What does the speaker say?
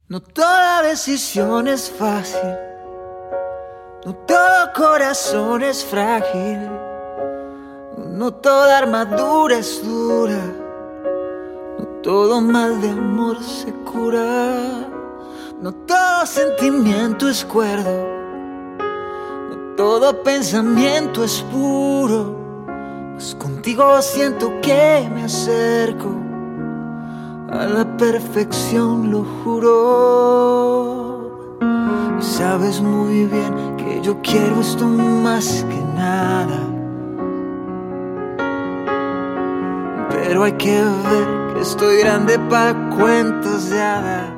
No toda decisión es fácil, no todo corazón es frágil, no toda armadura es dura, no todo mal de amor se cura, no todo sentimiento es cuerdo, no todo pensamiento es puro, pues contigo siento que me acerco a la perfección, lo juro. Y sabes muy bien que yo quiero esto más que nada, pero hay que ver que estoy grande para cuentos de hadas.